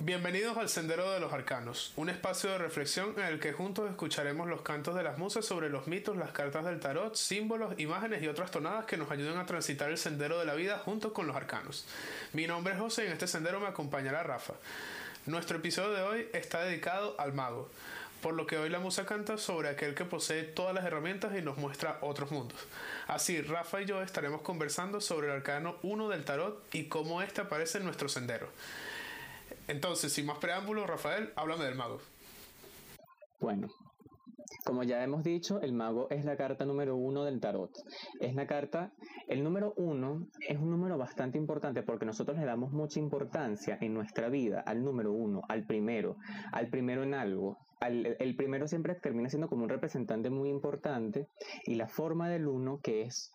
Bienvenidos al Sendero de los Arcanos, un espacio de reflexión en el que juntos escucharemos los cantos de las musas sobre los mitos, las cartas del tarot, símbolos, imágenes y otras tonadas que nos ayuden a transitar el sendero de la vida juntos con los arcanos. Mi nombre es José y en este sendero me acompañará Rafa. Nuestro episodio de hoy está dedicado al mago, por lo que hoy la musa canta sobre aquel que posee todas las herramientas y nos muestra otros mundos. Así, Rafa y yo estaremos conversando sobre el arcano 1 del tarot y cómo éste aparece en nuestro sendero. Entonces, sin más preámbulos, Rafael, háblame del mago. Bueno, como ya hemos dicho, el mago es la carta número 1 del tarot. Es la carta, el número 1 es un número bastante importante porque nosotros le damos mucha importancia en nuestra vida al número 1, al primero en algo. El primero siempre termina siendo como un representante muy importante, y la forma del 1, que es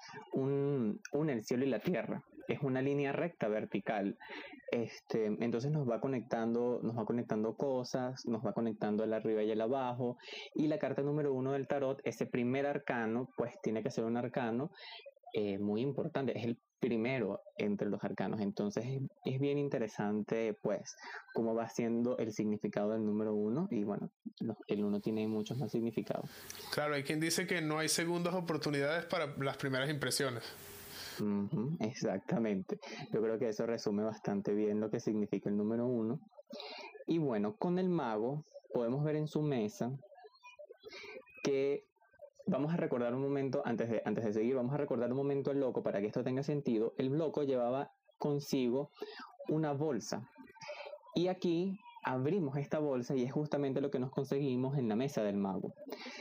el cielo y la tierra, es una línea recta vertical. Entonces nos va conectando cosas, nos va conectando el arriba y el abajo. Y la carta número 1 del tarot, ese primer arcano, pues tiene que ser un arcano muy importante, es el primero entre los arcanos. Entonces es bien interesante, pues, cómo va siendo el significado del número 1. Y bueno, el 1 tiene muchos más significados. Claro, hay quien dice que no hay segundas oportunidades para las primeras impresiones. Exactamente. Yo creo que eso resume bastante bien lo que significa el número 1. Y bueno, con el mago podemos ver en su mesa que vamos a recordar un momento, antes de seguir, vamos a recordar un momento el loco para que esto tenga sentido. El loco llevaba consigo una bolsa. Y aquí abrimos esta bolsa y es justamente lo que nos conseguimos en la mesa del mago.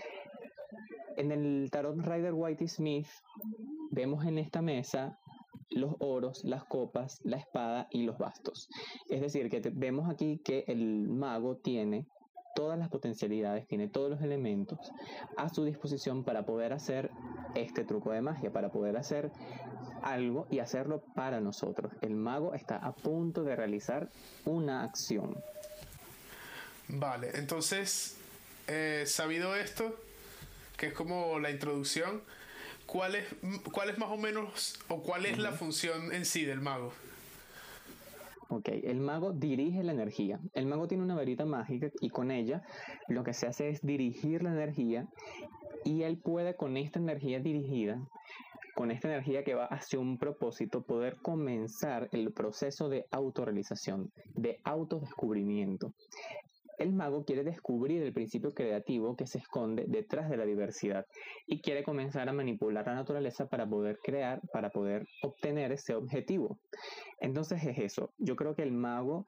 En el tarot Rider-Waite-Smith vemos en esta mesa los oros, las copas, la espada y los bastos. Es decir, que vemos aquí que el mago tiene todas las potencialidades, tiene todos los elementos a su disposición para poder hacer este truco de magia, para poder hacer algo y hacerlo para nosotros. El mago está a punto de realizar una acción. Vale, entonces, sabido esto, que es como la introducción, ¿cuál es más o menos, o cuál es la función en sí del mago? Ok, el mago dirige la energía. El mago tiene una varita mágica y con ella lo que se hace es dirigir la energía, y él puede, con esta energía dirigida, con esta energía que va hacia un propósito, poder comenzar el proceso de autorrealización, de autodescubrimiento. El mago quiere descubrir el principio creativo que se esconde detrás de la diversidad y quiere comenzar a manipular la naturaleza para poder crear, para poder obtener ese objetivo. Entonces es eso. Yo creo que el mago,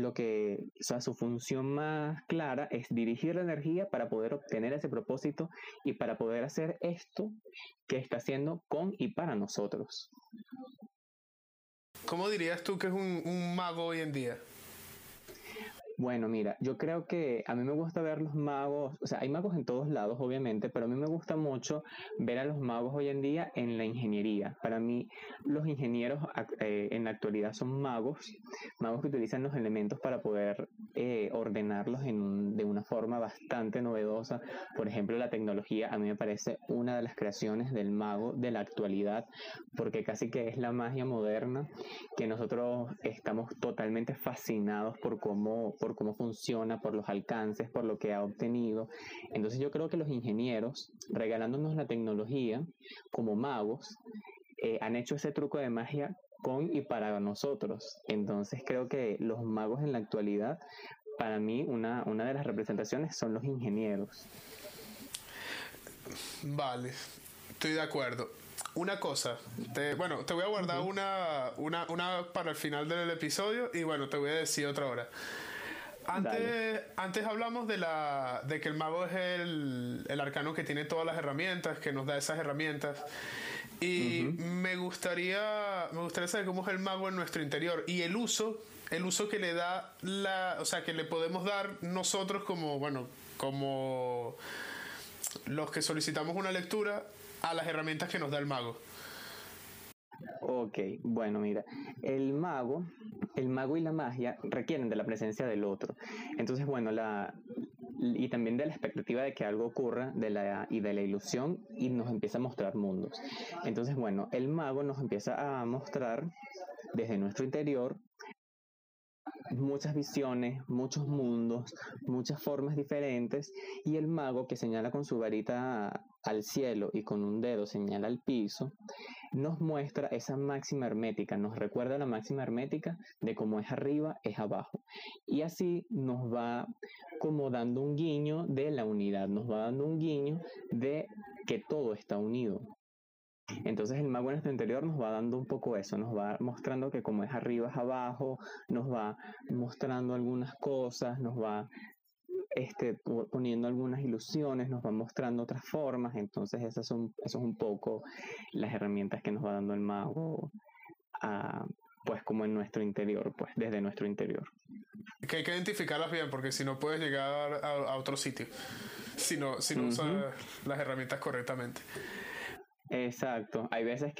su función más clara es dirigir la energía para poder obtener ese propósito y para poder hacer esto que está haciendo con y para nosotros. ¿Cómo dirías tú que es un mago hoy en día? Bueno, mira, yo creo que a mí me gusta ver los magos, o sea, hay magos en todos lados, obviamente, pero a mí me gusta mucho ver a los magos hoy en día en la ingeniería. Para mí, los ingenieros en la actualidad son magos que utilizan los elementos para poder ordenarlos de una forma bastante novedosa. Por ejemplo, la tecnología a mí me parece una de las creaciones del mago de la actualidad, porque casi que es la magia moderna, que nosotros estamos totalmente fascinados por cómo funciona, por los alcances, por lo que ha obtenido. Entonces yo creo que los ingenieros, regalándonos la tecnología como magos, han hecho ese truco de magia con y para nosotros. Entonces creo que los magos en la actualidad, para mí, una de las representaciones son los ingenieros. Vale, estoy de acuerdo. Una cosa, te voy a guardar una para el final del episodio, y bueno, te voy a decir otra hora. Antes hablamos de que el mago es el arcano que tiene todas las herramientas, que nos da esas herramientas. Y me gustaría saber cómo es el mago en nuestro interior y el uso que le da o sea, que le podemos dar nosotros como los que solicitamos una lectura a las herramientas que nos da el mago. Ok, bueno, mira, el mago y la magia requieren de la presencia del otro. Entonces, bueno, y también de la expectativa de que algo ocurra, y de la ilusión, y nos empieza a mostrar mundos. Entonces, bueno, el mago nos empieza a mostrar desde nuestro interior muchas visiones, muchos mundos, muchas formas diferentes, y el mago que señala con su varita al cielo y con un dedo señala al piso, nos muestra esa máxima hermética, nos recuerda la máxima hermética de cómo es arriba, es abajo. Y así nos va como dando un guiño de la unidad, nos va dando un guiño de que todo está unido. Entonces el mago en nuestro interior nos va dando un poco eso, nos va mostrando que como es arriba es abajo, nos va mostrando algunas cosas, nos va poniendo algunas ilusiones, nos va mostrando otras formas. Entonces eso es un poco las herramientas que nos va dando el mago, pues como en nuestro interior, pues desde nuestro interior. Que hay que identificarlas bien, porque si no puedes llegar a otro sitio, si no usas las herramientas correctamente. Exacto, hay veces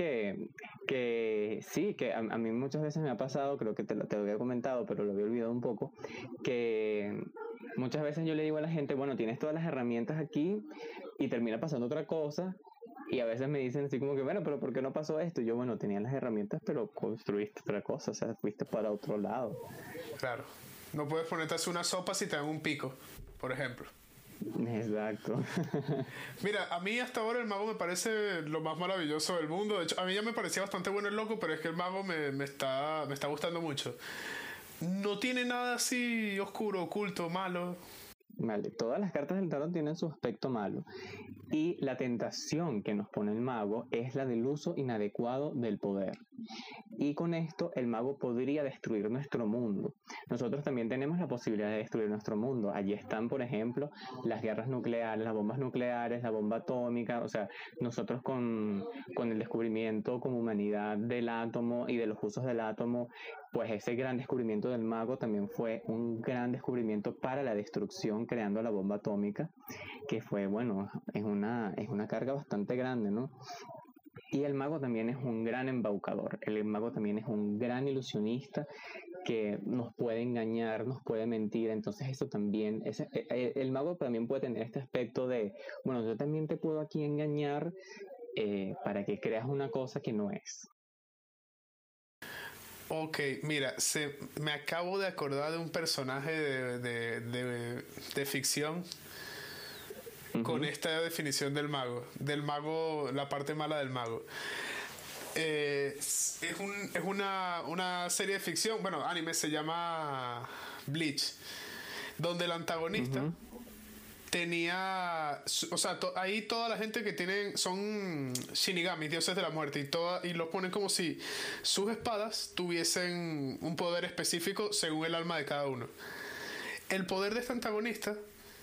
que sí, que a mí muchas veces me ha pasado, creo que te lo había comentado, pero lo había olvidado un poco, que muchas veces yo le digo a la gente, bueno, tienes todas las herramientas aquí y termina pasando otra cosa, y a veces me dicen así como que, bueno, pero ¿por qué no pasó esto? Y yo, bueno, tenía las herramientas, pero construiste otra cosa, o sea, fuiste para otro lado. Claro, no puedes ponerte a hacer una sopa si te dan un pico, por ejemplo. Exacto. Mira, a mí hasta ahora el mago me parece lo más maravilloso del mundo. De hecho, a mí ya me parecía bastante bueno el loco, pero es que el mago me está gustando mucho. No tiene nada así oscuro, oculto, malo. Vale, todas las cartas del tarot tienen su aspecto malo, y la tentación que nos pone el mago es la del uso inadecuado del poder. Y con esto el mago podría destruir nuestro mundo. Nosotros también tenemos la posibilidad de destruir nuestro mundo. Allí están, por ejemplo, las guerras nucleares, las bombas nucleares, la bomba atómica. O sea, nosotros con el descubrimiento como humanidad del átomo y de los usos del átomo, pues ese gran descubrimiento del mago también fue un gran descubrimiento para la destrucción, creando la bomba atómica, que fue, bueno, es una carga bastante grande, ¿no? Y el mago también es un gran embaucador, el mago también es un gran ilusionista que nos puede engañar, nos puede mentir. Entonces eso también, el mago también puede tener este aspecto de, bueno, yo también te puedo aquí engañar para que creas una cosa que no es. Ok, mira, me acabo de acordar de un personaje de ficción con esta definición del mago, la parte mala del mago. Es una serie de ficción, bueno, anime, se llama Bleach, donde el antagonista tenía, o sea, ahí toda la gente que tienen son shinigamis, dioses de la muerte, y los ponen como si sus espadas tuviesen un poder específico según el alma de cada uno. El poder de este antagonista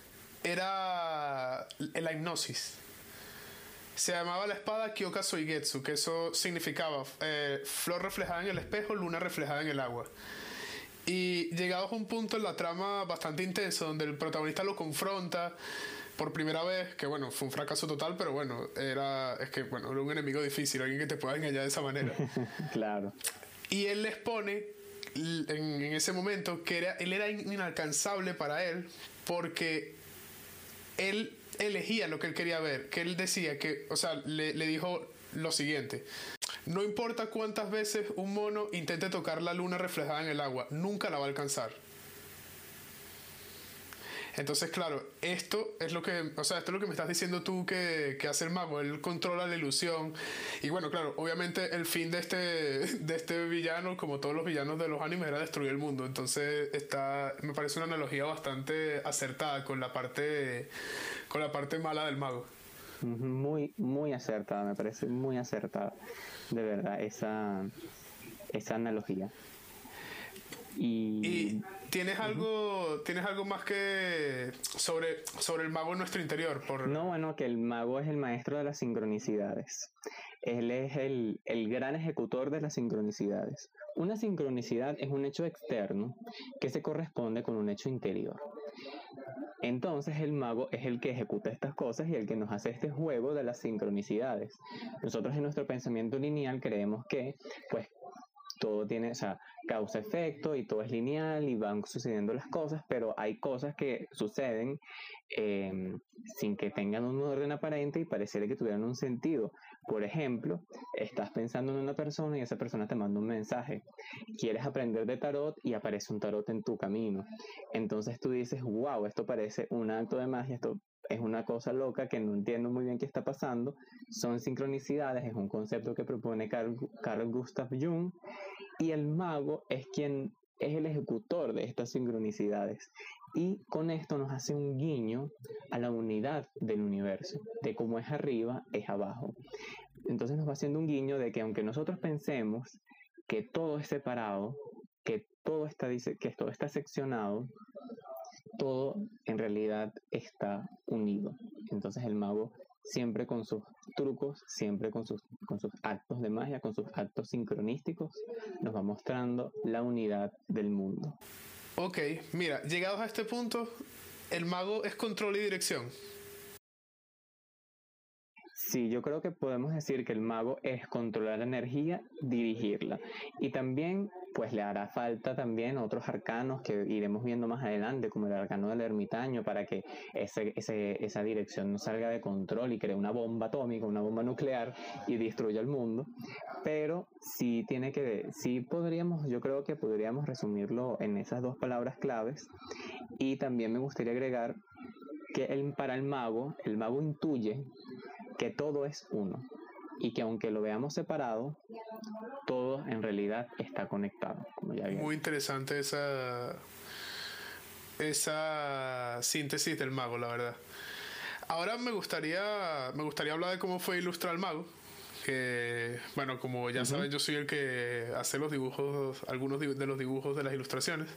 era la hipnosis. Se llamaba la espada Kyoka Soigetsu, que eso significaba flor reflejada en el espejo, luna reflejada en el agua. Y llegados a un punto en la trama bastante intenso, donde el protagonista lo confronta por primera vez, que bueno, fue un fracaso total, pero bueno, era un enemigo difícil, alguien que te pueda engañar de esa manera. Claro. Y él les pone en ese momento que él era inalcanzable para él, porque él elegía lo que él quería ver, que él decía que, o sea, le dijo lo siguiente: no importa cuántas veces un mono intente tocar la luna reflejada en el agua, nunca la va a alcanzar. Entonces, claro, esto es lo que me estás diciendo tú que hace el mago. Él controla la ilusión. Y bueno, claro, obviamente el fin de este villano, como todos los villanos de los animes, era destruir el mundo. Entonces me parece una analogía bastante acertada con la parte mala del mago. Muy, muy acertada, me parece muy acertada, de verdad, esa analogía. Y ¿tienes algo más que sobre el mago en nuestro interior? No, bueno, que el mago es el maestro de las sincronicidades. Él es el gran ejecutor de las sincronicidades. Una sincronicidad es un hecho externo que se corresponde con un hecho interior. Entonces el mago es el que ejecuta estas cosas y el que nos hace este juego de las sincronicidades. Nosotros en nuestro pensamiento lineal creemos que, pues, todo tiene, o sea, causa-efecto y todo es lineal y van sucediendo las cosas, pero hay cosas que suceden sin que tengan un orden aparente y pareciera que tuvieran un sentido. Por ejemplo, estás pensando en una persona y esa persona te manda un mensaje. Quieres aprender de tarot y aparece un tarot en tu camino. Entonces tú dices, wow, esto parece un acto de magia, esto es una cosa loca que no entiendo muy bien qué está pasando. Son sincronicidades, es un concepto que propone Carl Gustav Jung, y el mago es quien es el ejecutor de estas sincronicidades. Y con esto nos hace un guiño a la unidad del universo, de cómo es arriba, es abajo. Entonces nos va haciendo un guiño de que aunque nosotros pensemos que todo es separado, que todo está seccionado, todo en realidad está unido. Entonces el mago, siempre con sus trucos, siempre con sus actos de magia, con sus actos sincronísticos, nos va mostrando la unidad del mundo. Ok, mira, llegados a este punto, el mago es control y dirección. Sí, yo creo que podemos decir que el mago es controlar la energía, dirigirla. Y también, pues le hará falta también otros arcanos que iremos viendo más adelante, como el arcano del ermitaño, para que esa dirección no salga de control y cree una bomba atómica, una bomba nuclear y destruya el mundo. Pero sí yo creo que podríamos resumirlo en esas dos palabras claves. Y también me gustaría agregar que para el mago intuye que todo es uno y que aunque lo veamos separado, todo en realidad está conectado, como ya Muy interesante esa síntesis del mago, la verdad. Ahora me gustaría hablar de cómo fue ilustrar al mago. Que, bueno, como ya saben, yo soy el que hace los dibujos, algunos de los dibujos de las ilustraciones.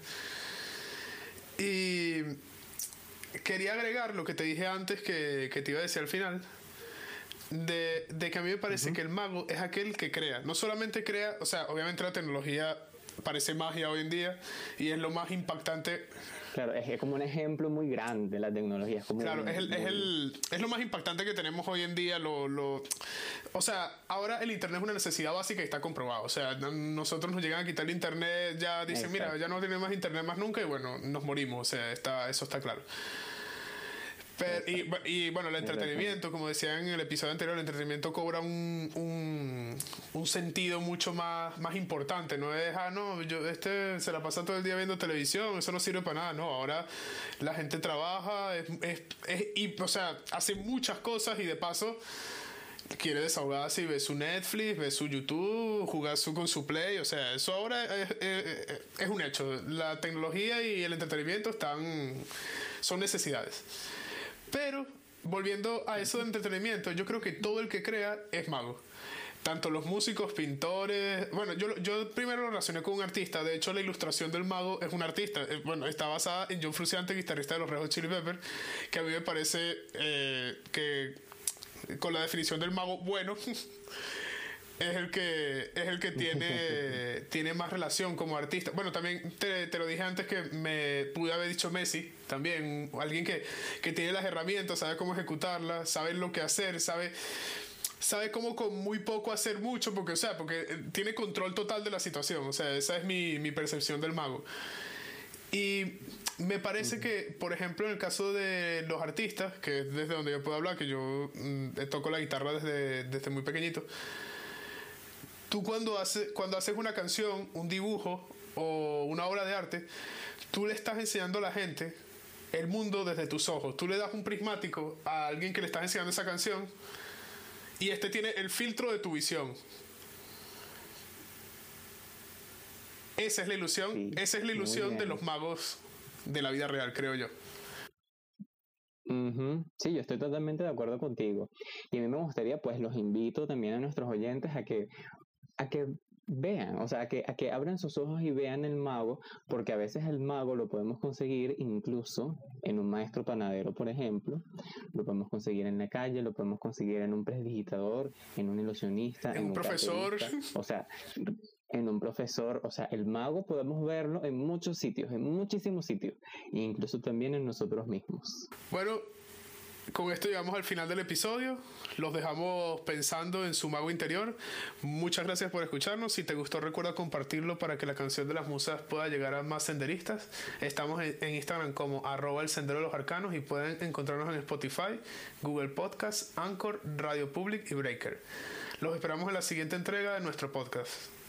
Y quería agregar lo que te dije antes que te iba a decir al final. De que a mí me parece que el mago es aquel que crea. No solamente crea, o sea, obviamente la tecnología parece magia hoy en día y es lo más impactante. Claro, es como un ejemplo muy grande la tecnología. Claro, es lo más impactante que tenemos hoy en día. O sea, ahora el internet es una necesidad básica y está comprobado. O sea, nosotros nos llegan a quitar el internet, ya dicen, mira, ya no tenemos más internet más nunca y bueno, nos morimos. O sea, eso está claro. Y bueno, el entretenimiento, como decía en el episodio anterior, el entretenimiento cobra un sentido mucho más importante. No es, se la pasa todo el día viendo televisión, eso no sirve para nada. No, ahora la gente trabaja, o sea, hace muchas cosas y de paso quiere desahogarse y ve su Netflix, ve su YouTube, jugar con su Play. O sea, eso ahora es un hecho. La tecnología y el entretenimiento son necesidades. Pero, volviendo a eso de entretenimiento, yo creo que todo el que crea es mago. Tanto los músicos, pintores... Bueno, yo primero lo relacioné con un artista. De hecho, la ilustración del mago es un artista. Bueno, está basada en John Frusciante, guitarrista de los Red Hot Chili Peppers, que a mí me parece que con la definición del mago bueno... es el que tiene más relación como artista. Bueno, también te lo dije antes que me pude haber dicho Messi, también alguien que tiene las herramientas, sabe cómo ejecutarlas, sabe lo que hacer, sabe cómo con muy poco hacer mucho, porque tiene control total de la situación. O sea, esa es mi percepción del mago. Y me parece que, por ejemplo, en el caso de los artistas, que es desde donde yo puedo hablar, que yo toco la guitarra desde muy pequeñito. Tú cuando haces una canción, un dibujo o una obra de arte, tú le estás enseñando a la gente el mundo desde tus ojos. Tú le das un prismático a alguien que le estás enseñando esa canción y este tiene el filtro de tu visión. Esa es la ilusión, sí, esa es la ilusión de los magos de la vida real, creo yo. Sí, yo estoy totalmente de acuerdo contigo. Y a mí me gustaría, pues los invito también a nuestros oyentes a que vean, o sea, a que abran sus ojos y vean el mago, porque a veces el mago lo podemos conseguir incluso en un maestro panadero, por ejemplo, lo podemos conseguir en la calle, lo podemos conseguir en un prestidigitador, en un ilusionista, en un profesor, o sea, en un profesor. O sea, el mago podemos verlo en muchos sitios, en muchísimos sitios, e incluso también en nosotros mismos. Bueno, Con esto llegamos al final del episodio. Los dejamos pensando en su mago interior. Muchas gracias por escucharnos. Si te gustó, recuerda compartirlo para que la canción de las musas pueda llegar a más senderistas. Estamos en Instagram como @elsendero_de_los_arcanos y pueden encontrarnos en Spotify, Google Podcasts, Anchor, Radio Public y Breaker. Los esperamos en la siguiente entrega de nuestro podcast.